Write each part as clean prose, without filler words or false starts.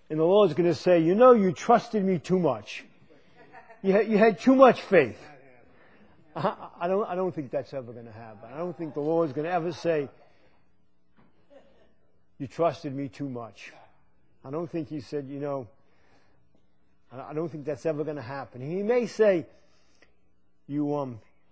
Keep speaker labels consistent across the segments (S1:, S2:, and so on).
S1: And the Lord's going to say, you know, you trusted me too much. You had too much faith. I don't think that's ever going to happen. I don't think the Lord's going to ever say, you trusted me too much. I don't think He said, you know, I don't think that's ever going to happen. He may say, you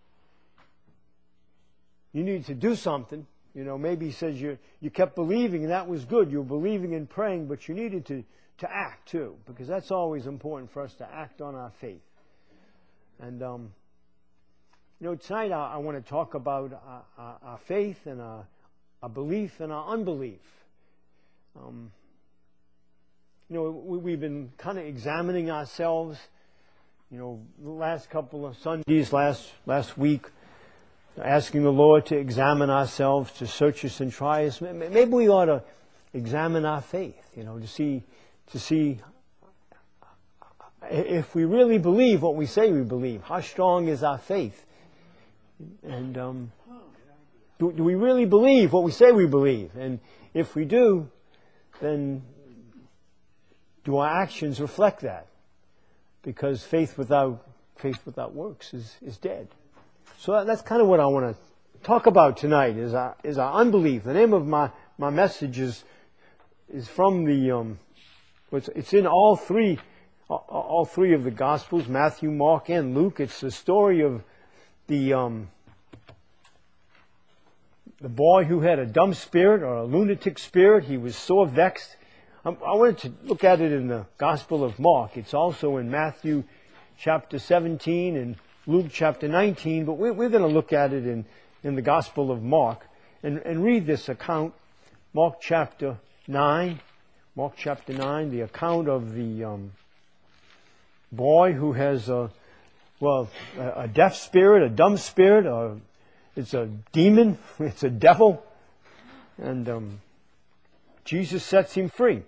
S1: need to do something. You know, maybe He says you kept believing and that was good. You were believing and praying, but you needed to act too, because that's always important for us to act on our faith. And you know, tonight I want to talk about our faith and our belief and our unbelief. You know, we've been kind of examining ourselves. You know, the last couple of Sundays, last week, asking the Lord to examine ourselves, to search us and try us. Maybe we ought to examine our faith. You know, to see if we really believe what we say we believe. How strong is our faith? And do we really believe what we say we believe? And if we do, then do our actions reflect that? Because faith without works is dead. So that's kind of what I want to talk about tonight, is our unbelief. The name of my message is from the it's in all three of the Gospels, Matthew, Mark, and Luke. It's the story of the boy who had a dumb spirit, or a lunatic spirit. He was so vexed. I wanted to look at it in the Gospel of Mark. It's also in Matthew chapter 17 and Luke chapter 19, but we're going to look at it in the Gospel of Mark and read this account, Mark chapter 9, the account of the boy who has a deaf spirit, a dumb spirit, it's a demon, it's a devil, and Jesus sets him free.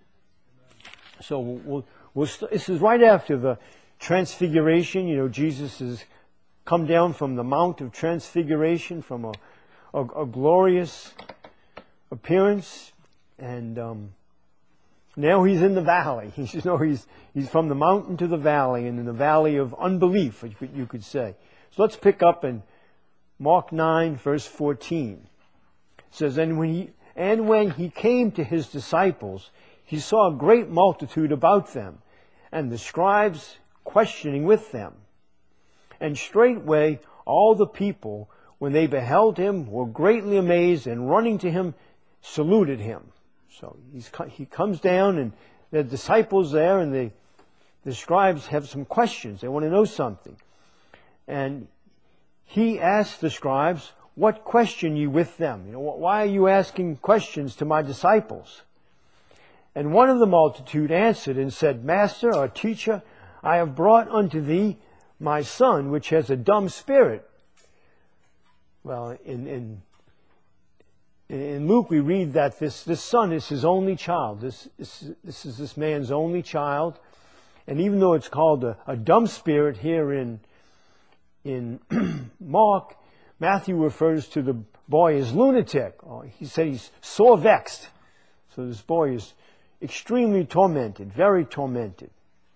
S1: So this is right after the Transfiguration. You know, Jesus has come down from the Mount of Transfiguration, from a glorious appearance, and now He's in the valley. He's from the mountain to the valley, and in the valley of unbelief, you could say. So let's pick up in Mark 9, verse 14. It says, And when he came to His disciples, He saw a great multitude about them, and the scribes questioning with them. And straightway all the people, when they beheld Him, were greatly amazed, and running to Him, saluted Him. So He comes down, and the disciples there, and the scribes have some questions. They want to know something. And He asked the scribes, What question ye with them? You know, why are you asking questions to my disciples? And one of the multitude answered and said, Master, or teacher, I have brought unto thee my son, which has a dumb spirit. Well, in Luke we read that this son is his only child. This is this man's only child. And even though it's called a dumb spirit here in Mark, Matthew refers to the boy as lunatic. He said he's sore vexed. So this boy is extremely tormented, very tormented.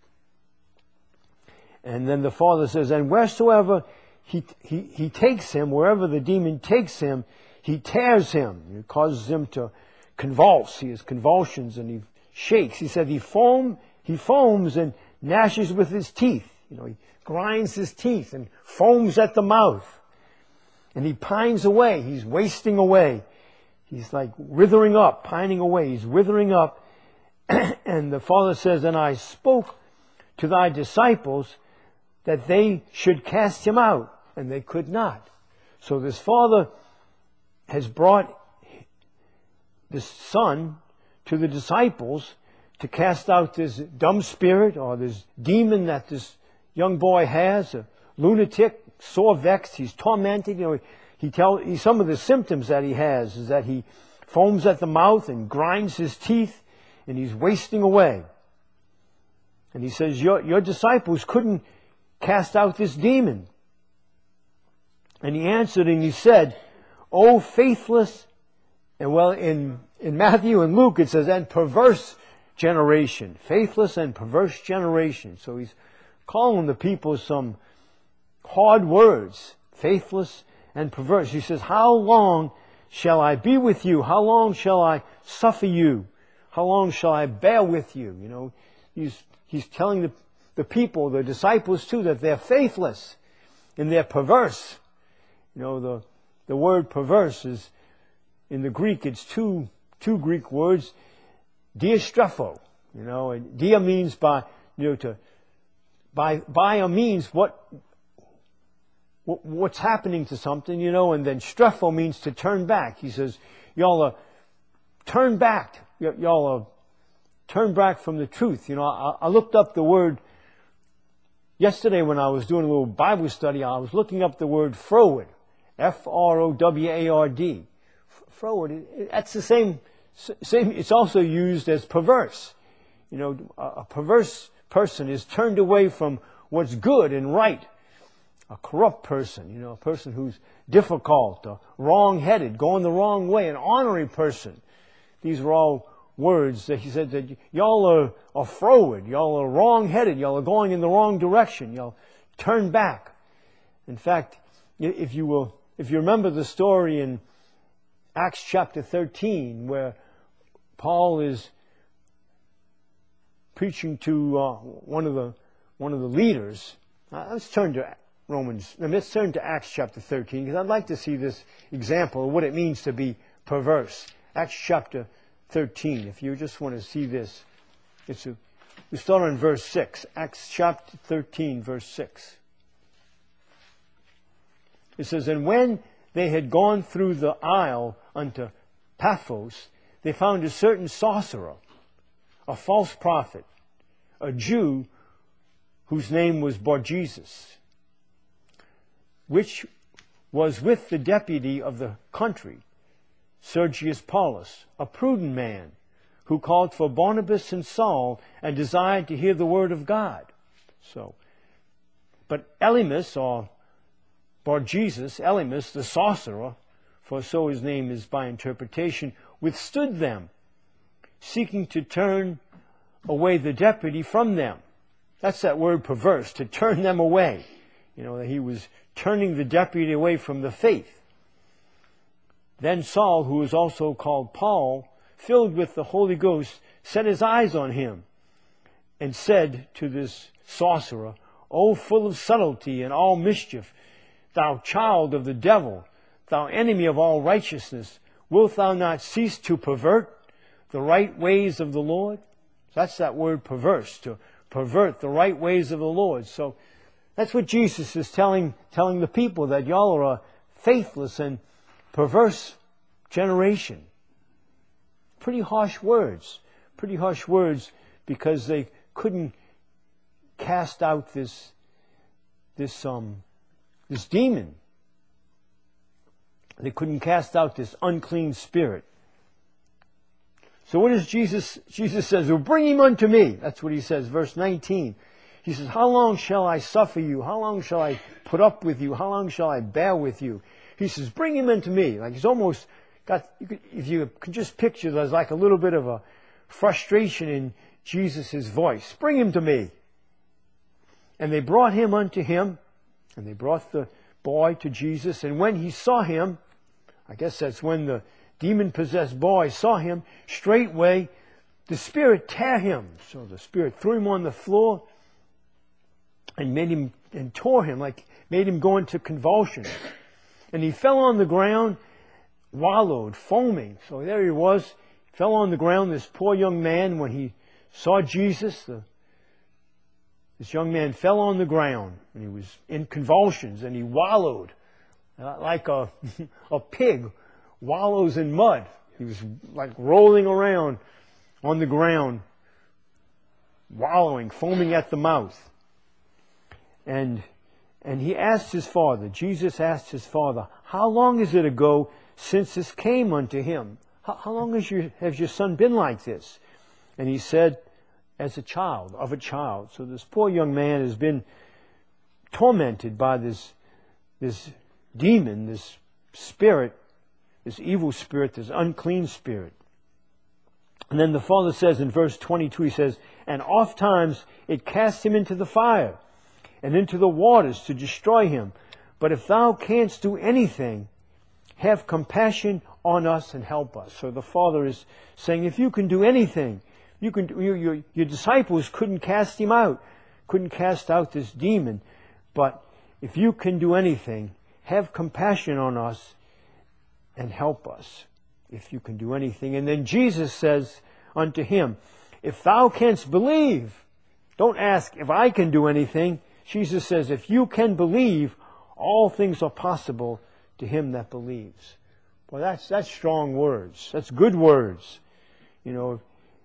S1: And then the father says, and wheresoever he takes him, wherever the demon takes him, he tears him. It causes him to convulse. He has convulsions and he shakes. He said he foams and gnashes with his teeth. You know, he grinds his teeth and foams at the mouth. And he pines away. He's wasting away. He's like withering up, pining away. He's withering up. And the father says, and I spoke to thy disciples that they should cast him out, and they could not. So this father has brought this son to the disciples to cast out this dumb spirit or this demon that this young boy has, a lunatic, sore vexed, he's tormented. You know, some of the symptoms that he has is that he foams at the mouth and grinds his teeth, and he's wasting away. And he says, your disciples couldn't cast out this demon. And he answered and he said, O faithless, and well, in Matthew and Luke it says, and perverse generation. Faithless and perverse generation. So he's calling the people some hard words. Faithless and perverse. He says, how long shall I be with you? How long shall I suffer you? How long shall I bear with you? You know, he's telling the people, the disciples too, that they're faithless and they're perverse. You know, the word perverse is, in the Greek, it's two Greek words, diastrepho. You know, and dia means by a means what's happening to something, you know, and then strepho means to turn back. He says, y'all are turn back. Y'all are turn back from the truth. You know, I looked up the word yesterday when I was doing a little Bible study. I was looking up the word froward, Froward. Froward. That's the same. It's also used as perverse. You know, a perverse person is turned away from what's good and right. A corrupt person, you know, a person who's difficult, wrong-headed, going the wrong way, an ornery person. These are all words that he said that y'all are froward, y'all are wrong-headed, y'all are going in the wrong direction, y'all turn back. In fact, if you remember the story in Acts chapter 13, where Paul is preaching to one of the leaders. Let's turn to let's turn to Acts chapter 13, because I'd like to see this example of what it means to be perverse. Acts chapter 13, if you just want to see this. We start on verse 6. Acts chapter 13, verse 6. It says, and when they had gone through the isle unto Paphos, they found a certain sorcerer, a false prophet, a Jew whose name was Bar-Jesus, which was with the deputy of the country, Sergius Paulus, a prudent man, who called for Barnabas and Saul and desired to hear the word of God. But Elymas, or Bar-Jesus, Elymas, the sorcerer, for so his name is by interpretation, withstood them, seeking to turn away the deputy from them. That's that word perverse, to turn them away. You know, he was turning the deputy away from the faith. Then Saul, who was also called Paul, filled with the Holy Ghost, set his eyes on him and said to this sorcerer, O full of subtlety and all mischief, thou child of the devil, thou enemy of all righteousness, wilt thou not cease to pervert the right ways of the Lord? That's that word perverse, to pervert the right ways of the Lord. So that's what Jesus is telling the people, that y'all are a faithless and perverse generation. Pretty harsh words. Pretty harsh words, because they couldn't cast out this demon. They couldn't cast out this unclean spirit. So what does Jesus says, well, bring him unto me. That's what he says, verse 19. He says, how long shall I suffer you? How long shall I put up with you? How long shall I bear with you? He says, bring him unto me. Like he's almost got, if you could just picture, there's like a little bit of a frustration in Jesus' voice. Bring him to me. And they brought him unto him, and they brought the boy to Jesus. And when he saw him, I guess that's when the demon-possessed boy saw him, straightway the spirit tear him. So the spirit threw him on the floor and tore him, like made him go into convulsions. And he fell on the ground, wallowed, foaming. So there he was, fell on the ground, this poor young man, when he saw Jesus, this young man fell on the ground, and he was in convulsions, and he wallowed, like a pig wallows in mud. He was like rolling around on the ground, wallowing, foaming at the mouth. And he asked his father, Jesus asked his father, how long is it ago since this came unto him? How long has your son been like this? And he said, as a child, of a child. So this poor young man has been tormented by this demon, this spirit, this evil spirit, this unclean spirit. And then the Father says in verse 22, He says, and oft times it cast him into the fire and into the waters to destroy him. But if thou canst do anything, have compassion on us and help us. So the Father is saying, if you can do anything, you can. Your disciples couldn't cast him out, couldn't cast out this demon. But if you can do anything, have compassion on us and help us. If you can do anything. And then Jesus says unto him, if thou canst believe, don't ask if I can do anything. Jesus says, if you can believe, all things are possible to him that believes. Well, that's strong words. That's good words. You know,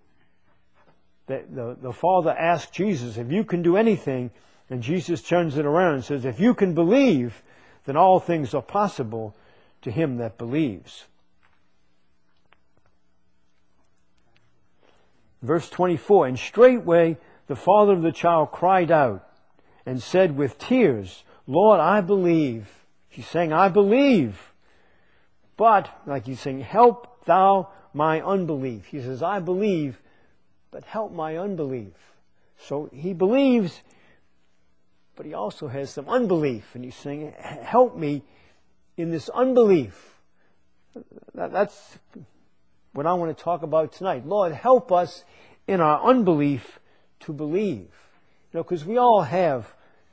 S1: the Father asked Jesus, if you can do anything, and Jesus turns it around and says, if you can believe, then all things are possible to him that believes. Verse 24, and straightway the father of the child cried out and said with tears, Lord, I believe. He's saying, I believe. But, like he's saying, help thou my unbelief. He says, I believe, but help my unbelief. So he believes, but he also has some unbelief. And he's saying, help me in this unbelief. That's what I want to talk about tonight. Lord, help us in our unbelief to believe. You know, because we all have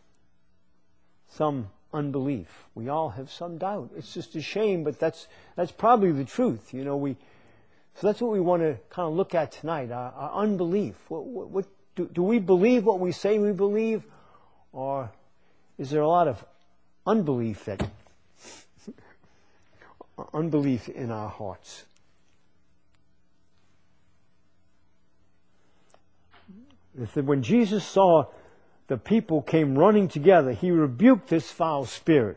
S1: some unbelief. We all have some doubt. It's just a shame, but that's probably the truth. You know, so that's what we want to kind of look at tonight, our unbelief. What do we believe what we say we believe? Or is there a lot of unbelief unbelief in our hearts? When Jesus saw the people came running together, he rebuked this foul spirit.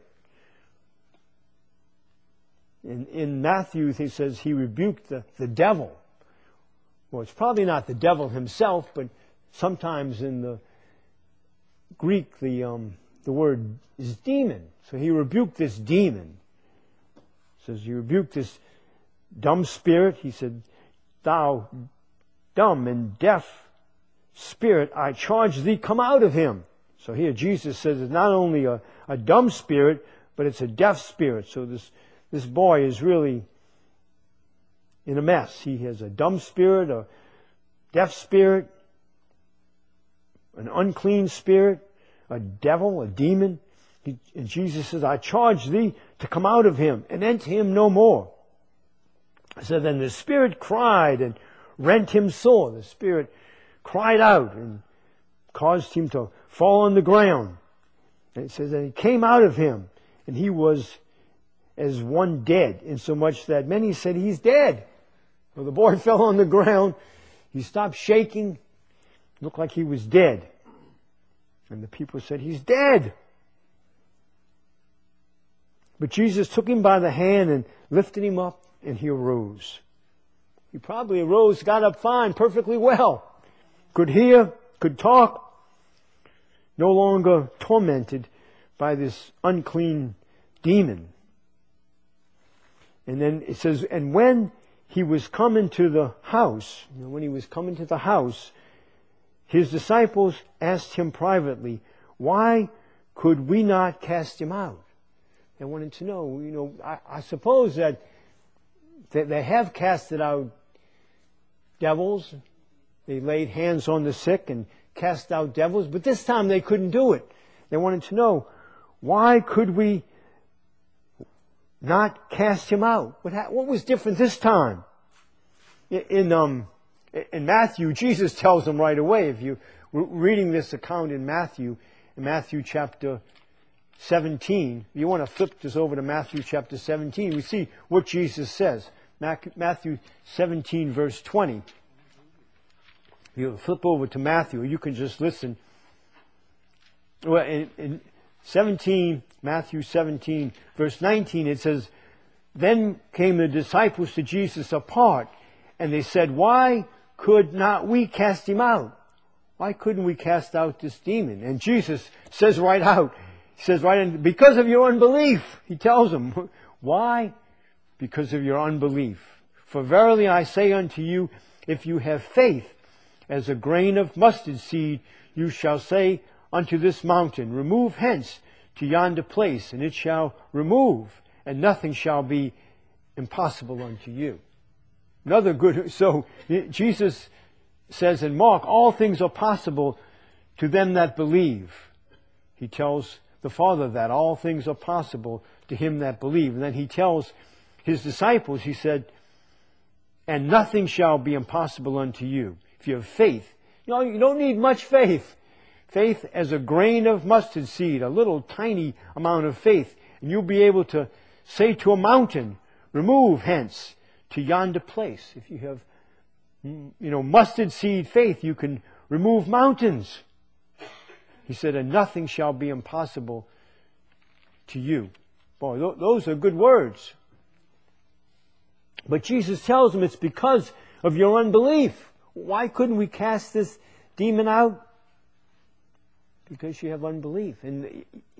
S1: In Matthew, he says he rebuked the devil. Well, it's probably not the devil himself, but sometimes in the Greek, the word is demon. So he rebuked this demon. It says he rebuked this dumb spirit. He said, thou dumb and deaf spirit, I charge thee, come out of him. So here Jesus says it's not only a dumb spirit, but it's a deaf spirit. So this boy is really in a mess. He has a dumb spirit, a deaf spirit, an unclean spirit, a devil, a demon. And Jesus says, I charge thee to come out of him and enter him no more. So then the spirit cried and rent him sore. The spirit cried out and caused him to fall on the ground. And it says that he came out of him, and he was as one dead, insomuch that many said, he's dead. Well, the boy fell on the ground. He stopped shaking. Looked like he was dead. And the people said, he's dead. But Jesus took him by the hand and lifted him up, and he arose. He probably arose, got up fine, perfectly well. Could hear, could talk, no longer tormented by this unclean demon. And then it says, and when he was come into the house, his disciples asked him privately, why could we not cast him out? They wanted to know, I suppose that they have casted out devils. They laid hands on the sick and cast out devils, but this time they couldn't do it. They wanted to know, why could we not cast him out? What was different this time? In Matthew, Jesus tells them right away. If you're reading this account in Matthew chapter 17, you want to flip this over to Matthew chapter 17, we see what Jesus says. Matthew 17 verse 20. You flip over to Matthew, you can just listen. Well, in Matthew 17, verse 19, it says, then came the disciples to Jesus apart, and they said, why could not we cast him out? Why couldn't we cast out this demon? And Jesus says right out, because of your unbelief. He tells them, why? Because of your unbelief. For verily I say unto you, if you have faith as a grain of mustard seed, you shall say unto this mountain, remove hence to yonder place, and it shall remove, and nothing shall be impossible unto you. Another good, so Jesus says in Mark, all things are possible to them that believe. He tells the Father that all things are possible to him that believe. And then he tells his disciples, he said, and nothing shall be impossible unto you. If you have faith, you don't need much faith. Faith as a grain of mustard seed, a little tiny amount of faith. And you'll be able to say to a mountain, remove hence to yonder place. If you have, mustard seed faith, you can remove mountains. He said, and nothing shall be impossible to you. Boy, those are good words. But Jesus tells them it's because of your unbelief. Why couldn't we cast this demon out? Because you have unbelief. And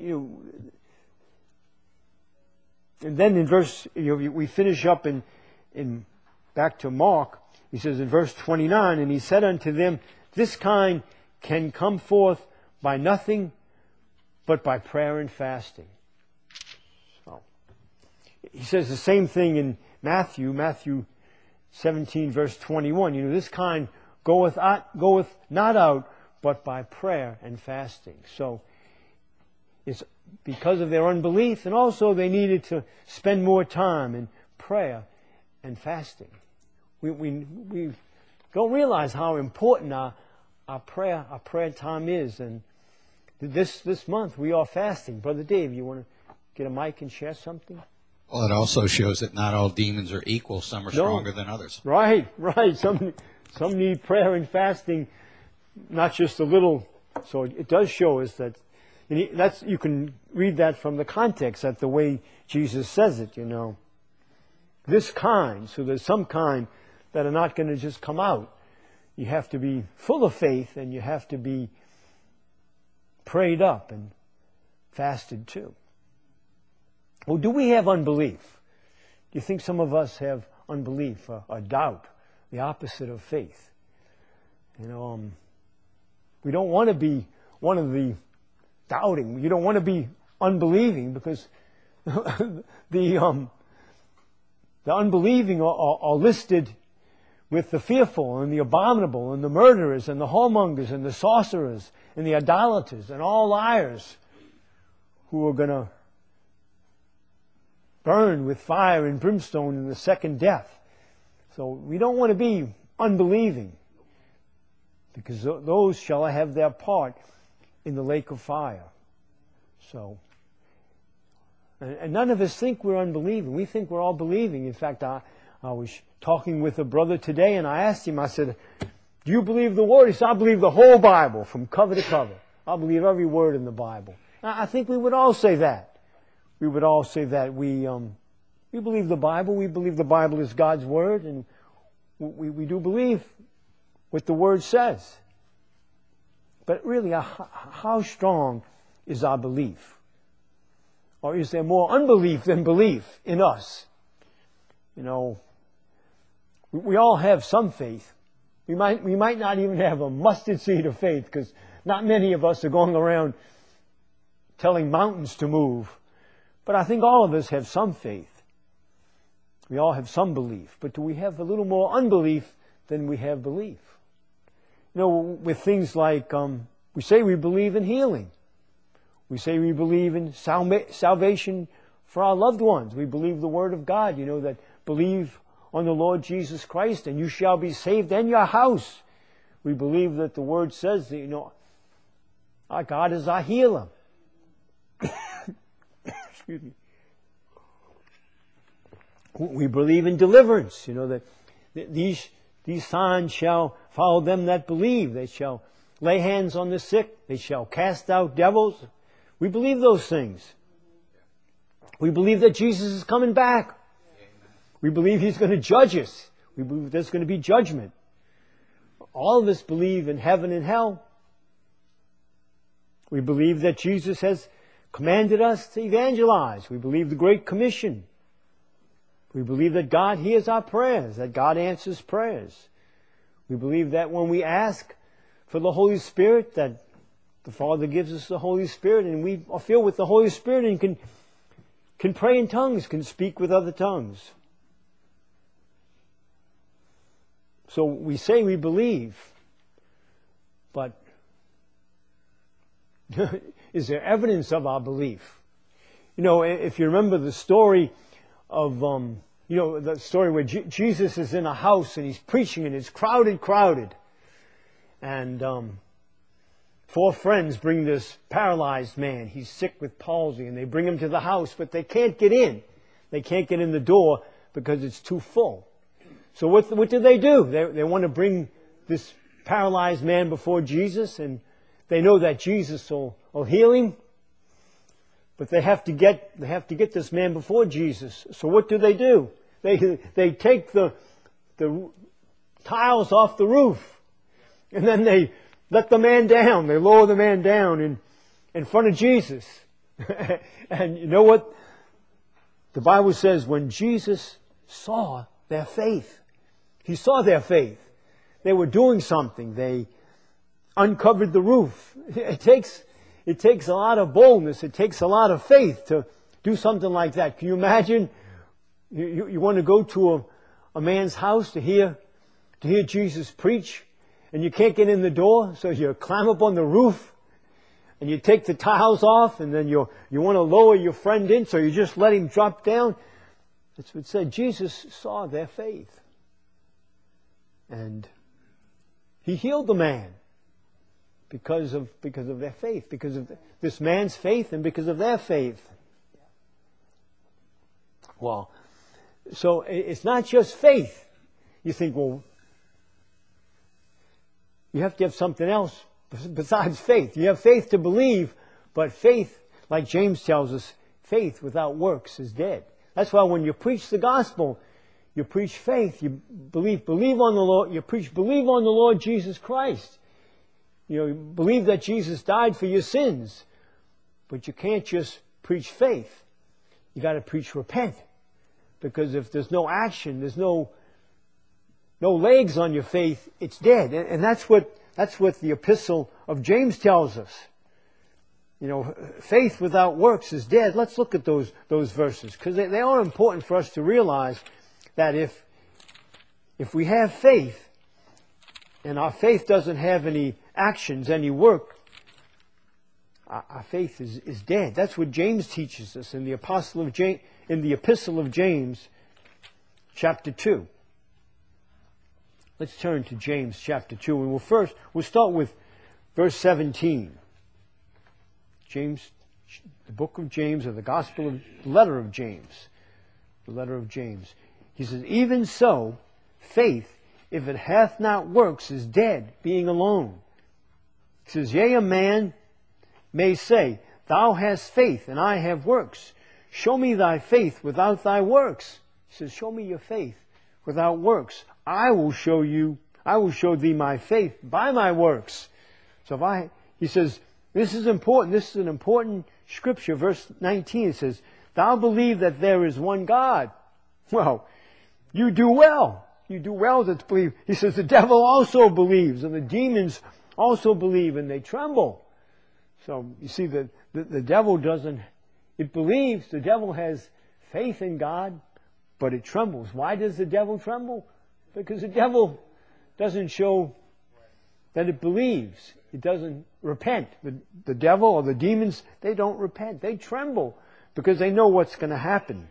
S1: then in verse, we finish up in back to Mark. He says in verse 29, and he said unto them, this kind can come forth by nothing but by prayer and fasting. So, he says the same thing in Matthew 17 verse 21. This kind goeth not out but by prayer and fasting. So it's because of their unbelief, and also they needed to spend more time in prayer and fasting. We don't realize how important our prayer time is. And this month we are fasting. Brother Dave, you want to get a mic and share something?
S2: Well, it also shows that not all demons are equal. Some are stronger than others.
S1: Right. Some need prayer and fasting, not just a little. So it does show us that. You can read that from the context, that the way Jesus says it, This kind, so there's some kind that are not going to just come out. You have to be full of faith, and you have to be prayed up and fasted too. Well, do we have unbelief? Do you think some of us have unbelief, or doubt, the opposite of faith? We don't want to be one of the doubting. You don't want to be unbelieving, because the unbelieving are listed with the fearful and the abominable and the murderers and the whoremongers and the sorcerers and the idolaters and all liars who are going to burn with fire and brimstone in the second death. So we don't want to be unbelieving, because those shall have their part in the lake of fire. So, and none of us think we're unbelieving. We think we're all believing. In fact, I was talking with a brother today, and I asked him, I said, do you believe the Word? He said, I believe the whole Bible from cover to cover. I believe every word in the Bible. I think we would all say that. We would all say that we believe the Bible. We believe the Bible is God's Word, and we do believe what the Word says. But really, how strong is our belief? Or is there more unbelief than belief in us? We all have some faith. We might not even have a mustard seed of faith, because not many of us are going around telling mountains to move. But I think all of us have some faith. We all have some belief. But do we have a little more unbelief than we have belief? With things like, we say we believe in healing. We say we believe in salvation for our loved ones. We believe the Word of God, that believe on the Lord Jesus Christ and you shall be saved and your house. We believe that the Word says that, our God is our healer. Excuse me. We believe in deliverance, that these signs shall follow them that believe. They shall lay hands on the sick. They shall cast out devils. We believe those things. We believe that Jesus is coming back. We believe He's going to judge us. We believe there's going to be judgment. All of us believe in heaven and hell. We believe that Jesus has commanded us to evangelize. We believe the Great Commission. We believe that God hears our prayers, that God answers prayers. We believe that when we ask for the Holy Spirit, that the Father gives us the Holy Spirit, and we are filled with the Holy Spirit and can pray in tongues, can speak with other tongues. So we say we believe, but is there evidence of our belief? You know, if you remember the story of, the story where Jesus is in a house and he's preaching and it's crowded. And 4 friends bring this paralyzed man. He's sick with palsy, and they bring him to the house, but they can't get in. They can't get in the door because it's too full. So what do? They want to bring this paralyzed man before Jesus, and they know that Jesus will heal him. But they have to get this man before Jesus. So what do? They take the tiles off the roof, and then they let the man down. They lower the man down in front of Jesus. And you know what? The Bible says when Jesus saw their faith, He saw their faith. They were doing something. They uncovered the roof. It takes a lot of boldness. It takes a lot of faith to do something like that. Can you imagine? You want to go to a man's house to hear Jesus preach, and you can't get in the door, so you climb up on the roof, and you take the tiles off, and then you want to lower your friend in, so you just let him drop down. That's what it said. Jesus saw their faith, and He healed the man because of their faith, because of this man's faith, and because of their faith. Well, so it's not just faith. You think, well, you have to have something else besides faith. You have faith to believe, but faith, like James tells us, faith without works is dead. That's why when you preach the gospel, you preach faith. You believe on the Lord. You preach, believe on the Lord Jesus Christ. You believe that Jesus died for your sins. But you can't just preach faith. You got to preach repent. Because if there's no action, there's no legs on your faith, it's dead. And that's what the epistle of James tells us. Faith without works is dead. Let's look at those verses, because they are important for us to realize that if we have faith and our faith doesn't have any actions, any work, our faith is dead. That's what James teaches us in the epistle of James, chapter 2. Let's turn to James chapter 2, and we'll start with verse 17. James, the book of James, or the letter of James. The letter of James. He says, even so, faith, if it hath not works, is dead, being alone. He says, yea, a man may say, thou hast faith, and I have works. Show me thy faith without thy works. He says, show me your faith without works. I will show thee my faith by my works. So he says, this is important. This is an important scripture. Verse 19, it says, thou believe that there is one God. Well, you do well. You do well to believe. He says, the devil also believes, and the demons also believe, and they tremble. So you see that the devil doesn't, it believes, the devil has faith in God, but it trembles. Why does the devil tremble? Because the devil doesn't show that it believes. It doesn't repent. The devil or the demons, they don't repent. They tremble because they know what's going to happen.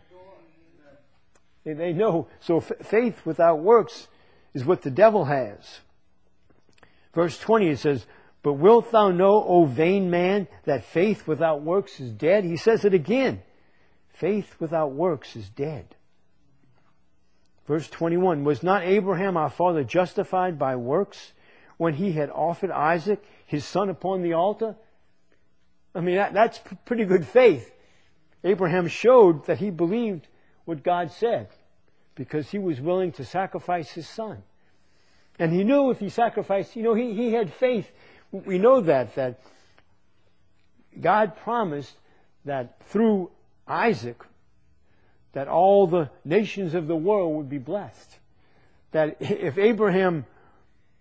S1: They know. So faith without works is what the devil has. Verse 20, it says, but wilt thou know, O vain man, that faith without works is dead? He says it again. Faith without works is dead. Verse 21, was not Abraham our father justified by works when he had offered Isaac, his son, upon the altar? I mean, that's pretty good faith. Abraham showed that he believed what God said because he was willing to sacrifice his son. And he knew if he sacrificed, he had faith. We know that God promised that through Isaac, that all the nations of the world would be blessed. That if Abraham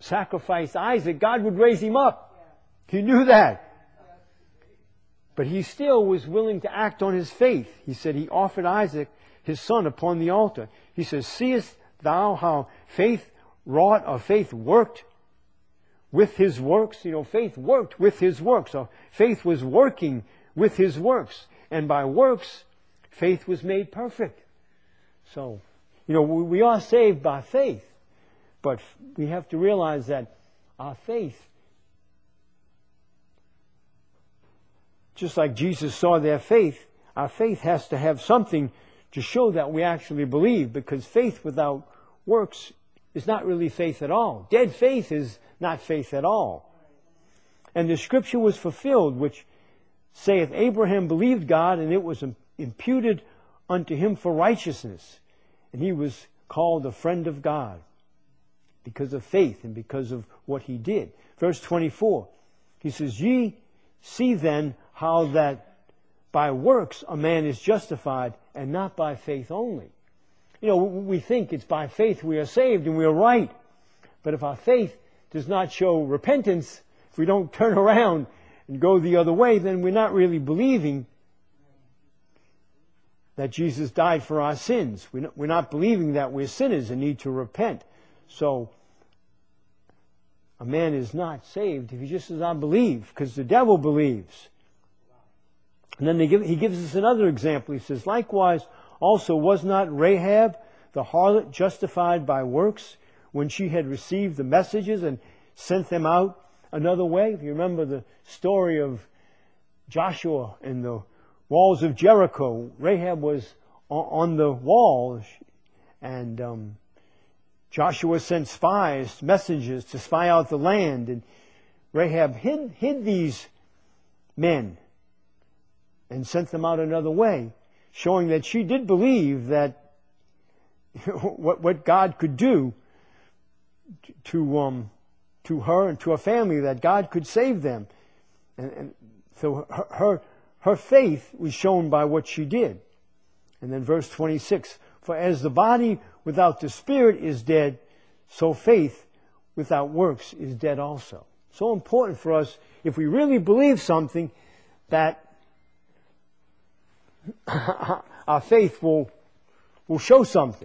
S1: sacrificed Isaac, God would raise him up. He knew that. But he still was willing to act on his faith. He said he offered Isaac, his son, upon the altar. He says, seest thou how faith wrought, or faith worked with his works? Faith worked with his works. So faith was working with his works. And by works, faith was made perfect. So, we are saved by faith. But we have to realize that our faith, just like Jesus saw their faith, our faith has to have something to show that we actually believe, because faith without works is not really faith at all. Dead faith is not faith at all. And the scripture was fulfilled, which saith, Abraham believed God, and it was imputed unto him for righteousness. And he was called a friend of God because of faith and because of what he did. Verse 24, he says, ye see then how that by works a man is justified, and not by faith only. We think it's by faith we are saved and we are right. But if our faith does not show repentance, if we don't turn around and go the other way, then we're not really believing that Jesus died for our sins. We're not believing that we're sinners and need to repent. So, a man is not saved if he just does not believe, because the devil believes. And then he gives us another example. He says, likewise, also was not Rahab the harlot justified by works when she had received the messages and sent them out another way? If you remember the story of Joshua and the walls of Jericho, Rahab was on the walls, and Joshua sent spies, messengers, to spy out the land, and Rahab hid these men and sent them out another way, showing that she did believe that what God could do to her and to her family, that God could save them. And so her faith was shown by what she did. And then verse 26, for as the body without the spirit is dead, so faith without works is dead also. So important for us, if we really believe something, that our faith will show something.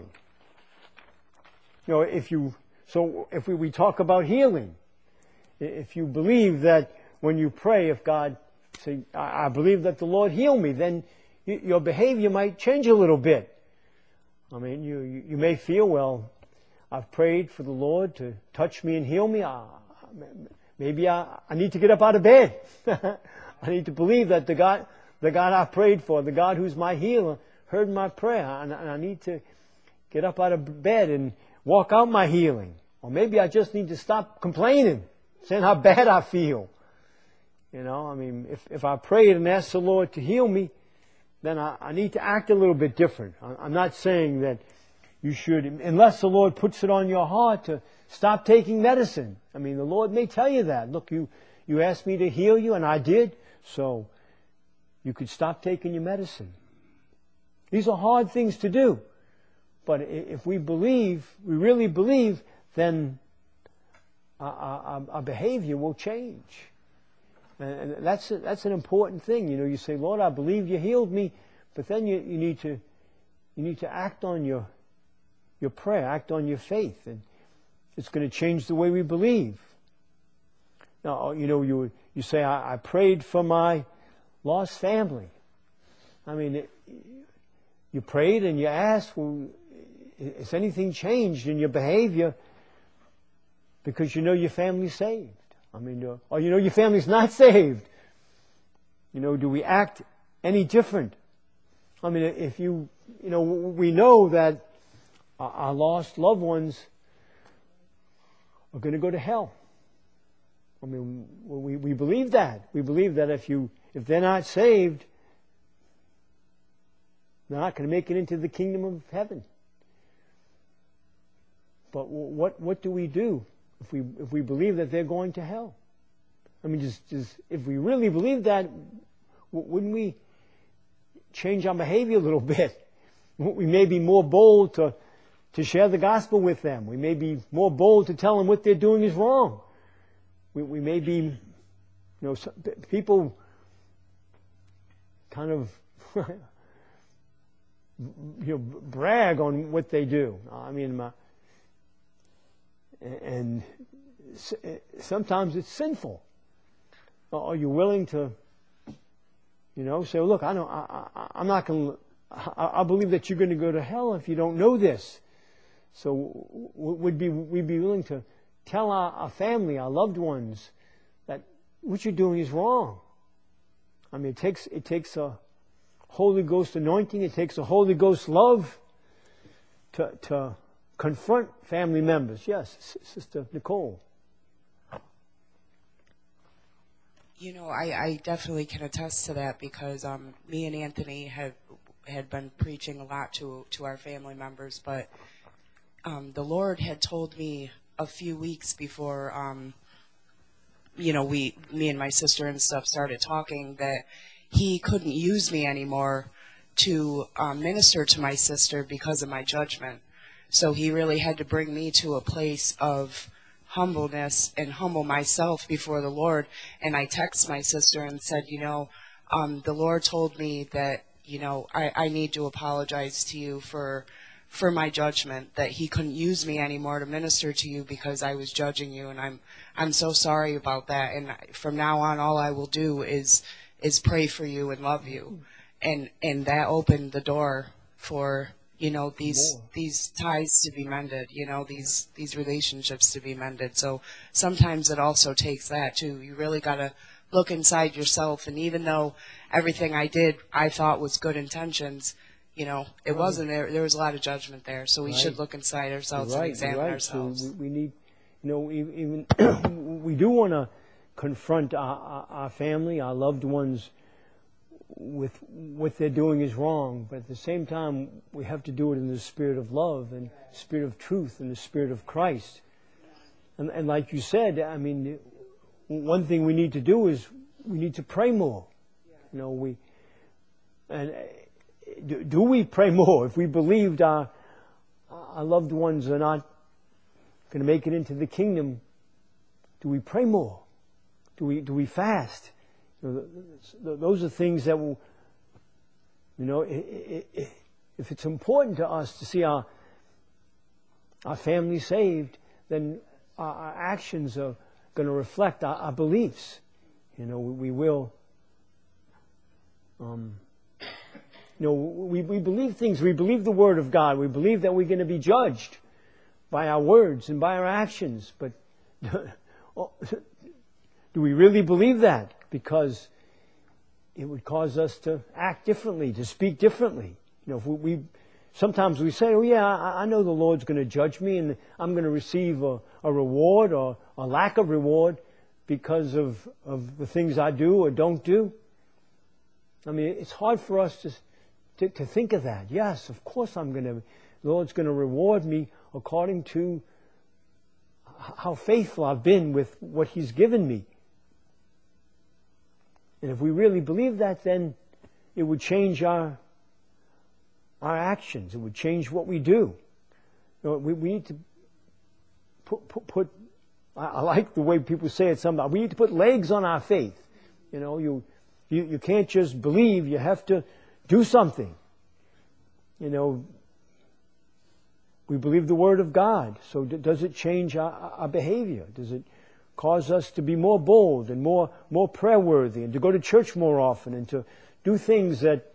S1: If we talk about healing, if you believe that when you pray, if God say, I believe that the Lord heal me, then your behavior might change a little bit. I mean, you may feel, well, I've prayed for the Lord to touch me and heal me. Maybe I need to get up out of bed. I need to believe that the God I prayed for, the God who's my healer, heard my prayer. And I need to get up out of bed and walk out my healing. Or maybe I just need to stop complaining, saying how bad I feel. If I prayed and asked the Lord to heal me, then I need to act a little bit different. I'm not saying that you should, unless the Lord puts it on your heart to stop taking medicine. I mean, the Lord may tell you that. Look, you asked me to heal you, and I did, so you could stop taking your medicine. These are hard things to do. But if we believe, we really believe, then our behavior will change. And that's an important thing. You say, Lord, I believe you healed me, but then you need to act on your prayer, act on your faith, and it's going to change the way we believe. Now, you say, I prayed for my lost family. I mean, you prayed and you asked, well, has anything changed in your behavior because your family's saved? I mean, or your family's not saved. Do we act any different? I mean, if we know that our lost loved ones are going to go to hell. I mean, we believe that. We believe that if they're not saved, they're not going to make it into the kingdom of heaven. But what do we do if we believe that they're going to hell? I mean, just if we really believe that, wouldn't we change our behavior a little bit? We may be more bold to to share the gospel with them. We may be more bold to tell them what they're doing is wrong. We may be, people kind of, brag on what they do. And sometimes it's sinful. Are you willing to, say, look, I'm not going to, I believe that you're going to go to hell if you don't know this. So we'd be willing to tell our family, our loved ones, that what you're doing is wrong. It takes a Holy Ghost anointing. It takes a Holy Ghost love to confront family members. Yes, Sister Nicole.
S3: I definitely can attest to that because me and Anthony had been preaching a lot to our family members, but the Lord had told me a few weeks before, me and my sister and stuff started talking that He couldn't use me anymore to minister to my sister because of my judgment. So He really had to bring me to a place of humbleness and humble myself before the Lord. And I texted my sister and said, the Lord told me that, I need to apologize to you for my judgment, that He couldn't use me anymore to minister to you because I was judging you. And I'm so sorry about that. And from now on, all I will do is pray for you and love you. And that opened the door for, these ties to be mended, these relationships to be mended. So sometimes it also takes that too. You really got to look inside yourself. And even though everything I did, I thought was good intentions, it wasn't. There was a lot of judgment there. So we should look inside ourselves and examine ourselves.
S1: So we need, even we do want to confront our family, our loved ones, with what they're doing is wrong, but at the same time we have to do it in the spirit of love and spirit of truth and the spirit of Christ. And like you said, one thing we need to do is we need to pray more. Do we pray more? If we believed our loved ones are not going to make it into the kingdom, do we pray more? Do we fast? Those are things that will, if it's important to us to see our family saved, then our actions are going to reflect our beliefs. We will, we believe things. We believe the Word of God. We believe that we're going to be judged by our words and by our actions. But do we really believe that? Because it would cause us to act differently, to speak differently. If sometimes we say, "Oh yeah, I know the Lord's going to judge me, and I'm going to receive a reward or a lack of reward because of the things I do or don't do." It's hard for us to think of that. Yes, of course the Lord's going to reward me according to how faithful I've been with what He's given me. And if we really believe that, then it would change our actions. It would change what we do. We need to put I like the way people say it sometimes. We need to put legs on our faith. You can't just believe. You have to do something. We believe the Word of God. So does it change our behavior? Does it cause us to be more bold and more prayer worthy, and to go to church more often, and to do things that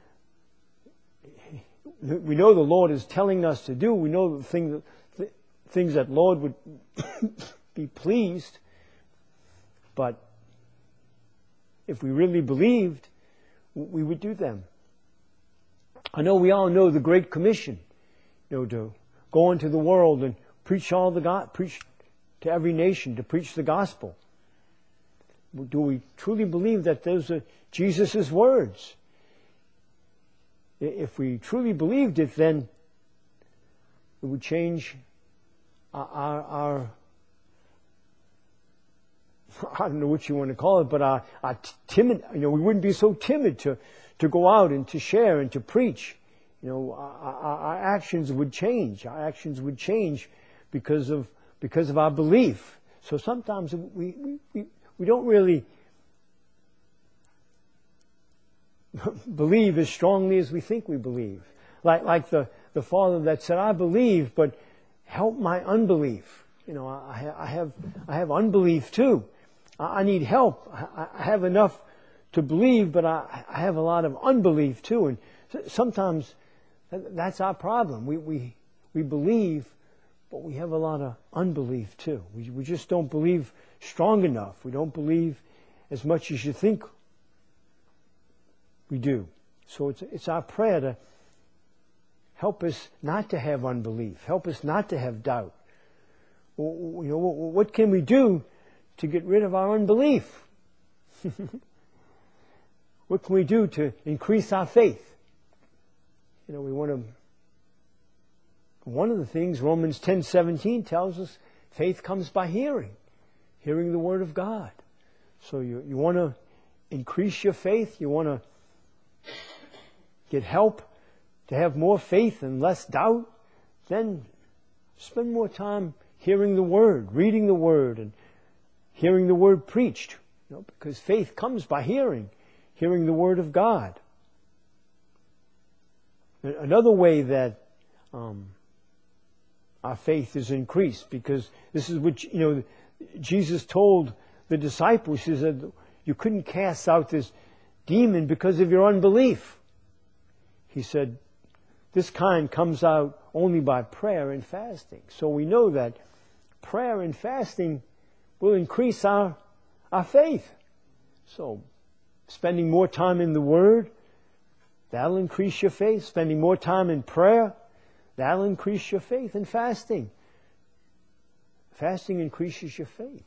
S1: we know the Lord is telling us to do? We know the things that Lord would be pleased. But if we really believed, we would do them. I know we all know the Great Commission, to go into the world and preach to every nation, to preach the gospel. Do we truly believe that those are Jesus' words? If we truly believed it, then it would change our I don't know what you want to call it, but our timid, we wouldn't be so timid to go out and to share and to preach our actions would change. Our actions would change because of our belief. So sometimes we don't really believe as strongly as we think we believe. Like the father that said, "I believe, but help my unbelief." I have unbelief too. I need help. I have enough to believe, but I have a lot of unbelief too. And sometimes that's our problem. We believe, but we have a lot of unbelief too. We just don't believe strong enough. We don't believe as much as you think we do. So it's our prayer to help us not to have unbelief. Help us not to have doubt. What can we do to get rid of our unbelief? What can we do to increase our faith? One of the things Romans 10:17 tells us, faith comes by hearing the Word of God. So you want to increase your faith, you want to get help to have more faith and less doubt, then spend more time hearing the Word, reading the Word, and hearing the Word preached. Because faith comes by hearing the Word of God. Another way that our faith is increased, because this is what Jesus told the disciples. He said, you couldn't cast out this demon because of your unbelief. He said, this kind comes out only by prayer and fasting. So we know that prayer and fasting will increase our faith. So spending more time in the Word, that'll increase your faith. Spending more time in prayer, that'll increase your faith. And fasting increases your faith.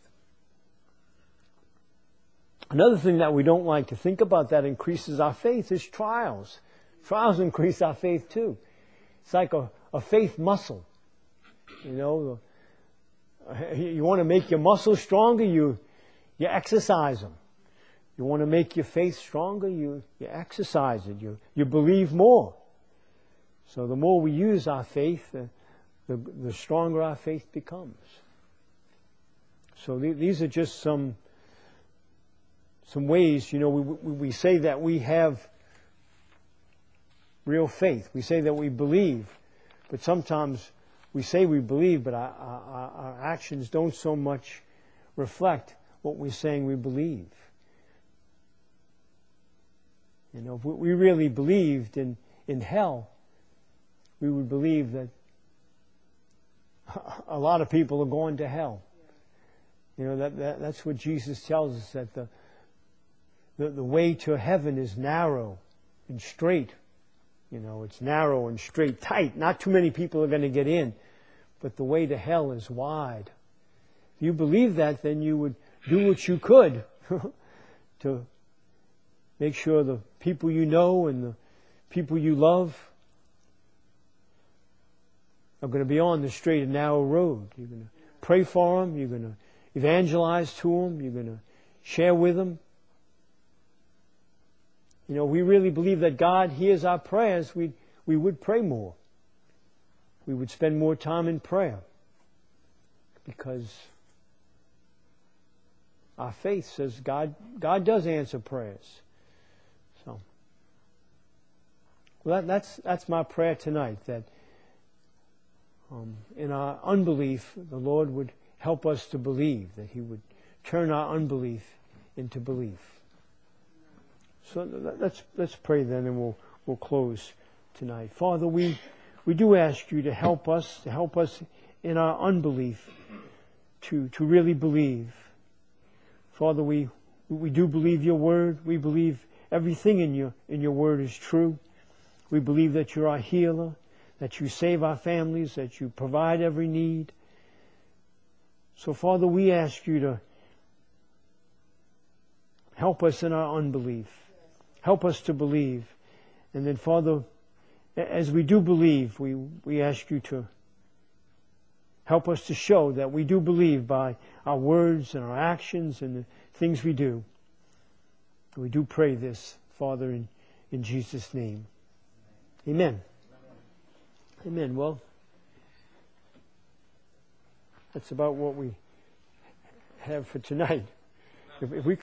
S1: Another thing that we don't like to think about that increases our faith is trials. Trials increase our faith too. It's like a faith muscle. You want to make your muscles stronger, you exercise them. You want to make your faith stronger, you exercise it. You believe more. So the more we use our faith, the stronger our faith becomes. So these are just some ways, we say that we have real faith. We say that we believe, but sometimes we say we believe, but our actions don't so much reflect what we're saying we believe. If we really believed in hell, we would believe that a lot of people are going to hell. That's what Jesus tells us, that the way to heaven is narrow and straight. It's narrow and straight, tight. Not too many people are going to get in. But the way to hell is wide. If you believe that, then you would do what you could to make sure the people you know and the people you love are going to be on the straight and narrow road. You're going to pray for them. You're going to evangelize to them. You're going to share with them. We really believe that God hears our prayers. We would pray more. We would spend more time in prayer, because our faith says God does answer prayers. So, well, that's my prayer tonight, that in our unbelief, the Lord would help us to believe, that He would turn our unbelief into belief. So let's pray then, and we'll close tonight. Father, we do ask you to help us in our unbelief to really believe. Father, we do believe your word. We believe everything in your word is true. We believe that you're our healer, that you save our families, that you provide every need. So Father, we ask you to help us in our unbelief. Help us to believe. And then, Father, as we do believe, we ask you to help us to show that we do believe by our words and our actions and the things we do. We do pray this, Father, in Jesus' name. Amen. Amen. Well, that's about what we have for tonight. If we